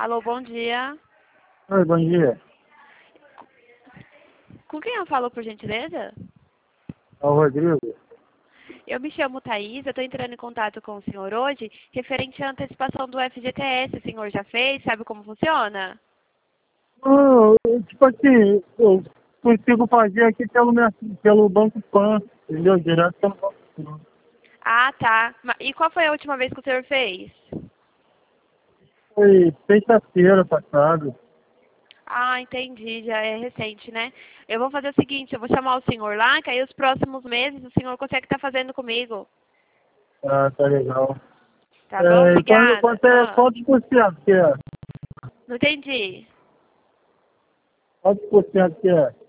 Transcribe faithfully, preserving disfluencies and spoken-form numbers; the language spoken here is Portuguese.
Alô, bom dia. Oi, bom dia. Com quem eu falo, por gentileza? É o Rodrigo. Eu me chamo Thaís, eu estou entrando em contato com o senhor hoje, referente à antecipação do F G T S. O senhor já fez? Sabe como funciona? Não, eu, tipo assim, eu consigo fazer aqui pelo, minha, pelo Banco Pan, entendeu? Direto pelo Banco Pan. Ah, tá. Ma- E qual foi a última vez que o senhor fez? Foi sexta-feira passada. Ah, entendi, já é recente, né? Eu vou fazer o seguinte, eu vou chamar o senhor lá, que aí os próximos meses o senhor consegue estar fazendo comigo. Ah, tá legal. Tá bom? É, e quando, Obrigada. quanto é, Ah, quantos por cento que é? não entendi. Quantos por cento que é?